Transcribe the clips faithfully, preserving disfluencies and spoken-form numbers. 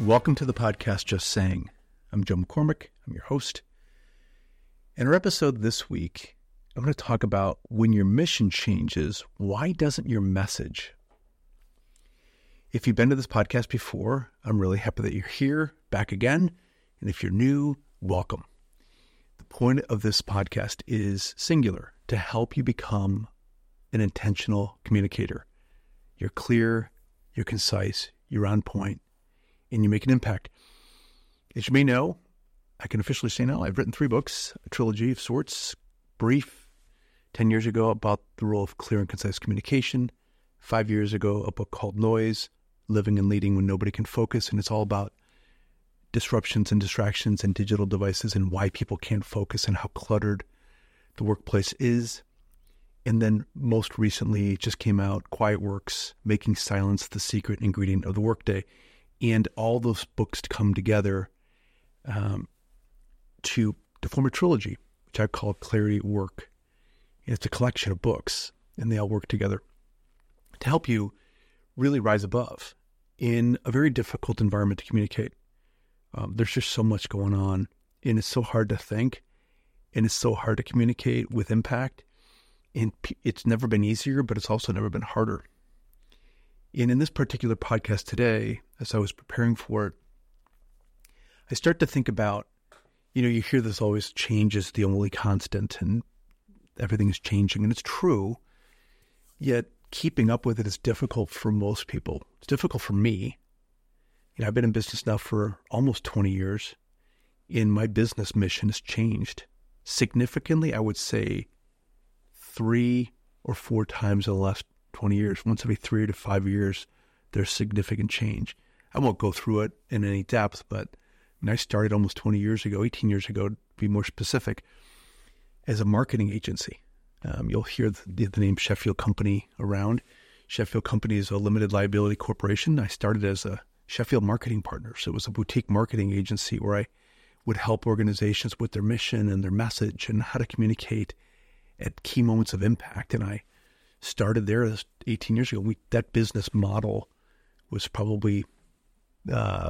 Welcome to the podcast, Just Saying. I'm Joe McCormick. I'm your host. In our episode this week, I'm going to talk about when your mission changes, why doesn't your message? If you've been to this podcast before, I'm really happy that you're here, back again. And if you're new, welcome. The point of this podcast is singular, to help you become an intentional communicator. You're clear, you're concise, you're on point, and you make an impact. As you may know, I can officially say now, I've written three books, a trilogy of sorts, brief, ten years ago about the role of clear and concise communication, five years ago, a book called Noise, Living and Leading When Nobody Can Focus, and it's all about disruptions and distractions and digital devices and why people can't focus and how cluttered the workplace is. And then most recently, it just came out, Quiet Works, Making Silence the Secret Ingredient of the Workday. And all those books come together um, to, to form a trilogy, which I call Clarity at Work. And it's a collection of books, and they all work together to help you really rise above in a very difficult environment to communicate. Um, there's just so much going on, and it's so hard to think, and it's so hard to communicate with impact. And it's never been easier, but it's also never been harder. And in this particular podcast today, as I was preparing for it, I start to think about, you know, you hear this always, change is the only constant and everything is changing. And it's true, yet keeping up with it is difficult for most people. It's difficult for me. You know, I've been in business now for almost twenty years, and my business mission has changed significantly, I would say, three or four times in the last twenty years. Once every three to five years, there's significant change. I won't go through it in any depth, but when I started almost twenty years ago, eighteen years ago, to be more specific, as a marketing agency. Um, you'll hear the, the name Sheffield Company around. Sheffield Company is a limited liability corporation. I started as a Sheffield Marketing Partner. So it was a boutique marketing agency where I would help organizations with their mission and their message and how to communicate at key moments of impact. And I started there eighteen years ago. We, that business model was probably uh,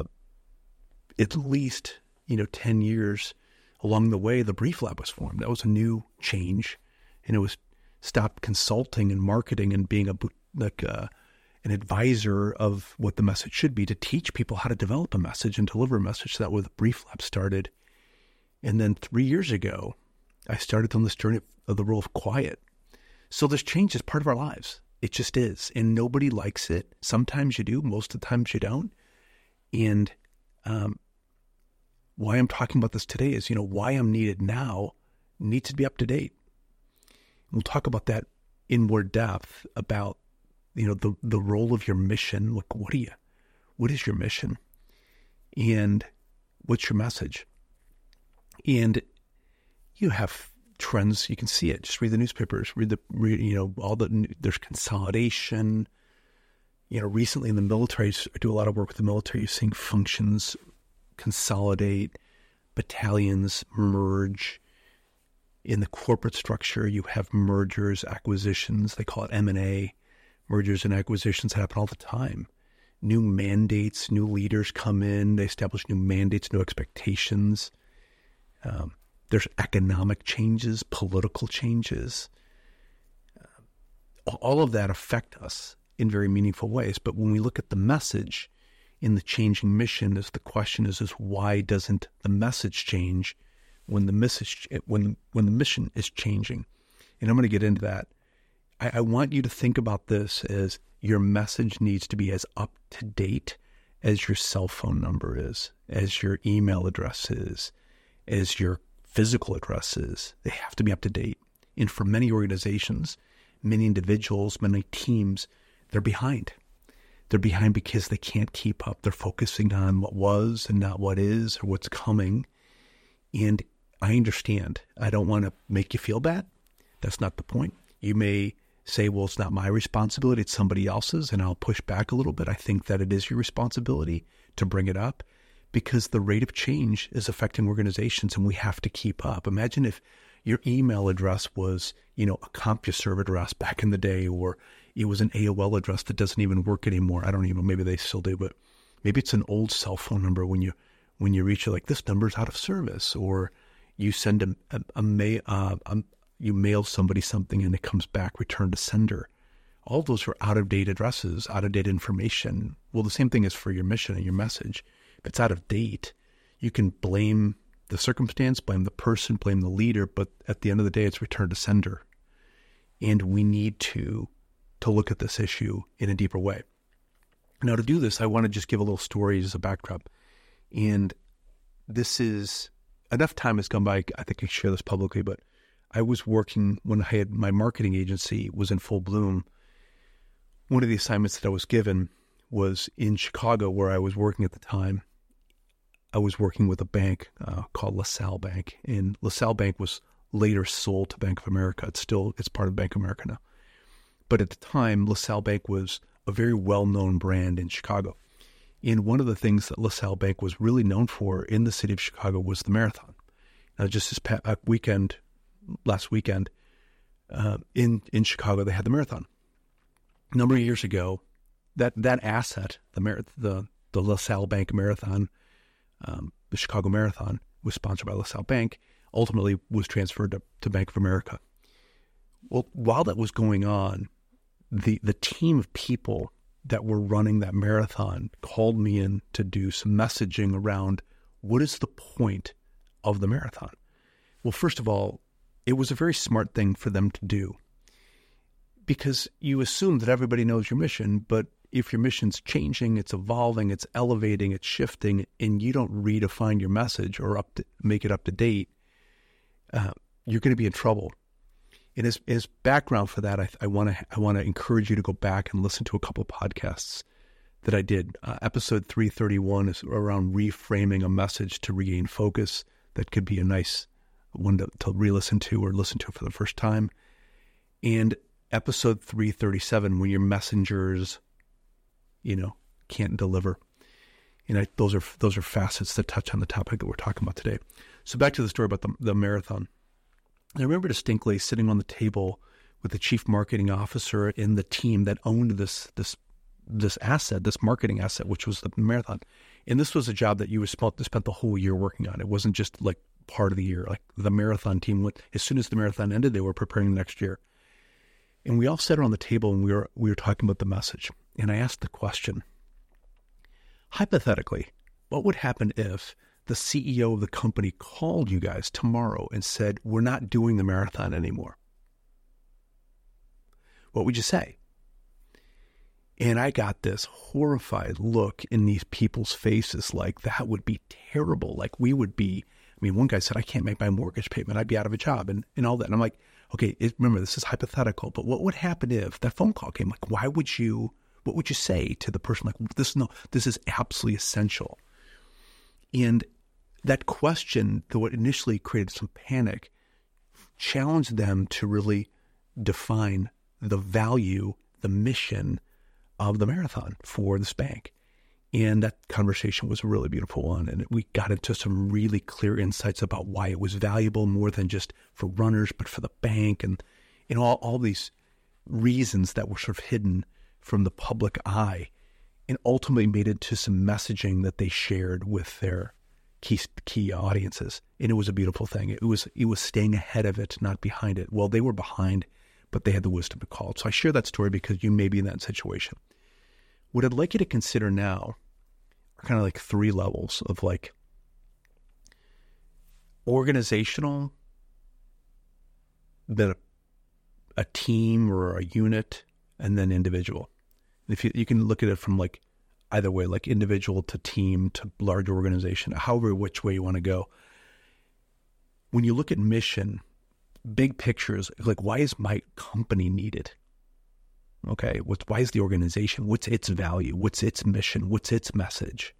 at least, you know, ten years along the way. The Brief Lab was formed. That was a new change, and it was stopped consulting and marketing and being a like uh, an advisor of what the message should be to teach people how to develop a message and deliver a message. So that was the Brief Lab started. And then three years ago, I started on this journey of the role of quiet. So this change is part of our lives. It just is. And nobody likes it. Sometimes you do. Most of the times you don't. And um, why I'm talking about this today is, you know, why I'm needed now needs to be up to date. We'll talk about that in more depth about, you know, the, the role of your mission. Look, what are you, what is your mission? And what's your message? And you have trends, you can see it. Just read the newspapers, read the, read, you know, all the, there's consolidation. You know, recently in the military, I do a lot of work with the military. You're seeing functions consolidate, battalions merge. In the corporate structure, you have mergers, acquisitions. They call it M and A. Mergers and acquisitions happen all the time. New mandates, new leaders come in. They establish new mandates, new expectations. Um, There's economic changes, political changes. Uh, all of that affect us in very meaningful ways. But when we look at the message in the changing mission, is the question is, is why doesn't the message change when the message when when the mission is changing? And I'm going to get into that. I, I want you to think about this as your message needs to be as up to date as your cell phone number is, as your email address is, as your physical addresses. They have to be up to date. And for many organizations, many individuals, many teams, they're behind. They're behind because they can't keep up. They're focusing on what was and not what is or what's coming. And I understand. I don't want to make you feel bad. That's not the point. You may say, well, it's not my responsibility, it's somebody else's, and I'll push back a little bit. I think that it is your responsibility to bring it up because the rate of change is affecting organizations and we have to keep up. Imagine if your email address was, you know, a CompuServe address back in the day, or it was an A O L address that doesn't even work anymore. I don't even know, maybe they still do, but Maybe it's an old cell phone number when you when you reach it, like this number's out of service, or you send a, a, a, ma- uh, a you mail somebody something and it comes back return to sender. All of those are out of date addresses, out of date information. Well, the same thing is for your mission and your message. If it's out of date, you can blame the circumstance, blame the person, blame the leader, but at the end of the day, it's return to sender. And we need to to look at this issue in a deeper way. Now, to do this, I want to just give a little story as a backdrop. And this is, enough time has gone by, I think I can share this publicly, but I was working when I had my marketing agency was in full bloom. One of the assignments that I was given was in Chicago, where I was working at the time. I was working with a bank uh, called LaSalle Bank, and LaSalle Bank was later sold to Bank of America. It's still, it's part of Bank of America now. But at the time, LaSalle Bank was a very well-known brand in Chicago. And one of the things that LaSalle Bank was really known for in the city of Chicago was the marathon. Now, just this past weekend, last weekend, uh, in, in Chicago, they had the marathon. A number of years ago, that, that asset, the, Mar- the, the LaSalle Bank Marathon, um, the Chicago Marathon, was sponsored by LaSalle Bank, ultimately was transferred to, to Bank of America. Well, while that was going on, the the team of people that were running that marathon called me in to do some messaging around what is the point of the marathon. Well, first of all, it was a very smart thing for them to do, because you assume that everybody knows your mission, but if your mission's changing, it's evolving, it's elevating, it's shifting, and you don't redefine your message or up to, make it up to date, uh, you're going to be in trouble. And as, as background for that, I want to I want to encourage you to go back and listen to a couple of podcasts that I did. Uh, episode three thirty-one is around reframing a message to regain focus. That could be a nice one to, to re-listen to or listen to for the first time. And episode three thirty-seven, when your messengers, you know, can't deliver. And I, those are those are facets that touch on the topic that we're talking about today. So back to the story about the, the marathon. I remember distinctly sitting on the table with the chief marketing officer in the team that owned this this this asset, this marketing asset, which was the marathon. And this was a job that you were spent, spent the whole year working on. It wasn't just like part of the year. Like the marathon team went, as soon as the marathon ended, they were preparing the next year. And we all sat around the table and we were we were talking about the message. And I asked the question, hypothetically, what would happen if the C E O of the company called you guys tomorrow and said, we're not doing the marathon anymore? What would you say? And I got this horrified look in these people's faces, like that would be terrible. Like we would be, I mean, one guy said, I can't make my mortgage payment. I'd be out of a job and, and all that. And I'm like, okay, it, remember, this is hypothetical, but what would happen if that phone call came? Like, why would you, what would you say to the person? Like, this, no, this is absolutely essential. And that question, though it initially created some panic, challenged them to really define the value, the mission of the marathon for this bank. And that conversation was a really beautiful one. And we got into some really clear insights about why it was valuable, more than just for runners, but for the bank, and, and all, all these reasons that were sort of hidden from the public eye, and ultimately made it to some messaging that they shared with their key key audiences. And it was a beautiful thing. It was it was staying ahead of it, not behind it. Well, they were behind, but they had the wisdom to call it. So I share that story because you may be in that situation. What I'd like you to consider now are kind of like three levels of like organizational, then a, a team or a unit, and then individual. If you, you can look at it from like either way, like individual to team to large organization, however which way you want to go. When you look at mission, big pictures, like why is my company needed? Okay, what's, why is the organization? What's its value? What's its mission? What's its message?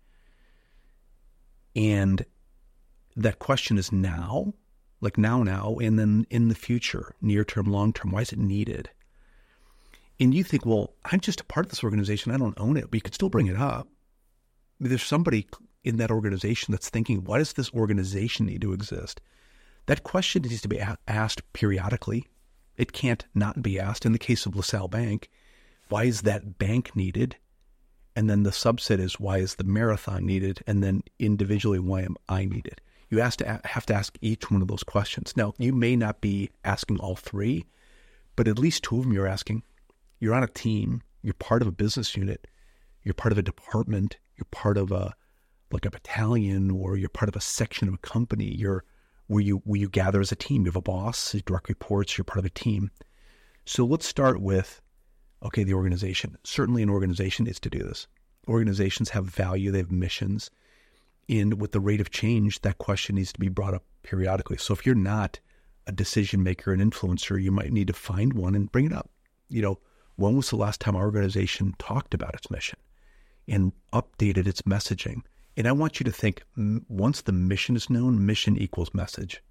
And that question is now, like now, now, and then in the future, near term, long term, why is it needed? And you think, well, I'm just a part of this organization. I don't own it, but you could still bring it up. There's somebody in that organization that's thinking, why does this organization need to exist? That question needs to be a- asked periodically. It can't not be asked. In the case of LaSalle Bank, why is that bank needed? And then the subset is, why is the marathon needed? And then individually, why am I needed? You have to, have to ask each one of those questions. Now, you may not be asking all three, but at least two of them you're asking. You're on a team. You're part of a business unit. You're part of a department. You're part of a, like a battalion, or you're part of a section of a company. You're where you, where you gather as a team. You have a boss, direct reports, you're part of a team. So let's start with, okay, the organization. Certainly an organization is to do this. Organizations have value, they have missions. And with the rate of change, that question needs to be brought up periodically. So if you're not a decision maker, an influencer, you might need to find one and bring it up. You know, when was the last time our organization talked about its mission and updated its messaging? And I want you to think, once the mission is known, mission equals message.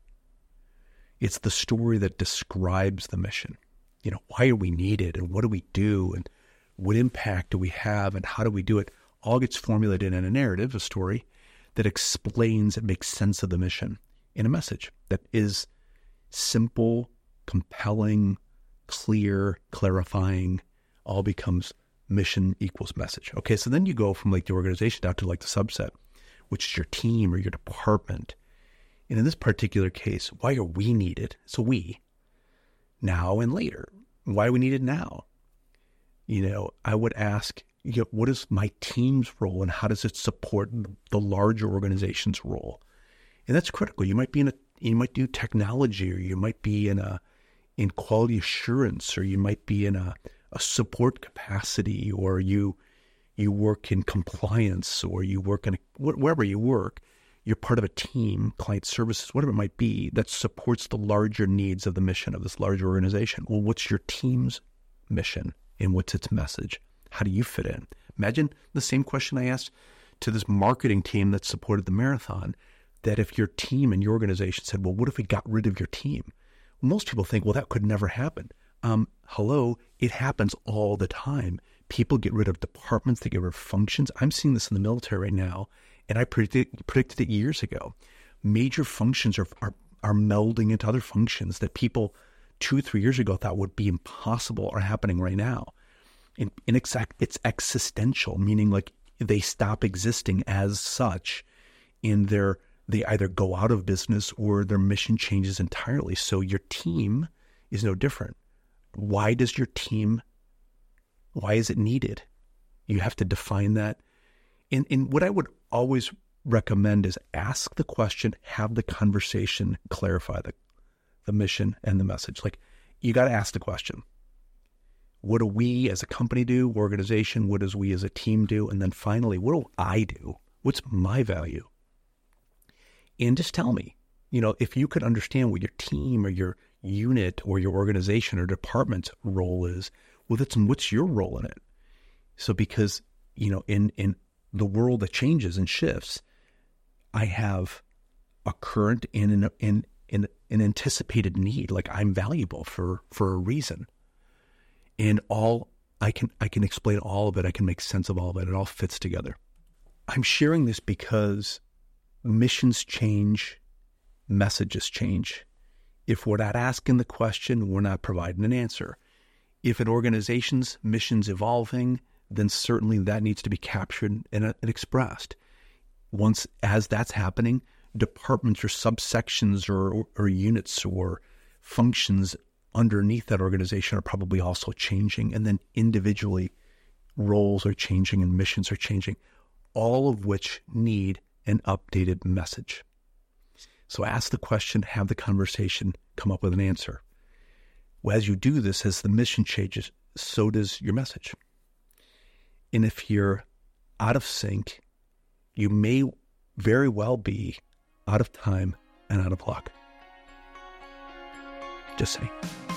It's the story that describes the mission. You know, why are we needed, and what do we do, and what impact do we have, and how do we do it? All gets formulated in a narrative, a story that explains and makes sense of the mission in a message that is simple, compelling, clear, clarifying. All becomes mission equals message. Okay, so then you go from like the organization down to like the subset, which is your team or your department. And in this particular case, why are we needed? So we, now and later. Why are we needed now? You know, I would ask, you know, what is my team's role and how does it support the larger organization's role? And that's critical. You might be in a, you might do technology, or you might be in a, in quality assurance, or you might be in a, a support capacity, or you, you work in compliance, or you work in a, wherever you work. You're part of a team, client services, whatever it might be, that supports the larger needs of the mission of this larger organization. Well, what's your team's mission and what's its message? How do you fit in? Imagine the same question I asked to this marketing team that supported the marathon, that if your team and your organization said, well, what if we got rid of your team? Well, most people think, well, that could never happen. Um, hello, it happens all the time. People get rid of departments, they get rid of functions. I'm seeing this in the military right now. And I predicted, predicted it years ago. Major functions are, are are melding into other functions that people two, three years ago thought would be impossible are happening right now. And, and it's, it's existential, meaning like they stop existing as such, and they're, they either go out of business or their mission changes entirely. So your team is no different. Why does your team, why is it needed? You have to define that. And, and what I would always recommend is ask the question, have the conversation, clarify the, the mission and the message. Like, you got to ask the question. What do we as a company do, organization? What does we as a team do? And then finally, what do I do? What's my value? And just tell me, you know, if you could understand what your team or your unit or your organization or department's role is, well, that's what's your role in it? So because, you know, in, in, the world that changes and shifts, I have a current and an, an, an, an anticipated need. Like, I'm valuable for, for a reason. And all I can, I can explain all of it. I can make sense of all of it. It all fits together. I'm sharing this because missions change, messages change. If we're not asking the question, we're not providing an answer. If an organization's mission's evolving, then certainly that needs to be captured and, and expressed. Once, as that's happening, departments or subsections or, or, or units or functions underneath that organization are probably also changing. And then individually, roles are changing and missions are changing, all of which need an updated message. So ask the question, have the conversation, come up with an answer. Well, as you do this, as the mission changes, so does your message. And if you're out of sync, you may very well be out of time and out of luck. Just saying.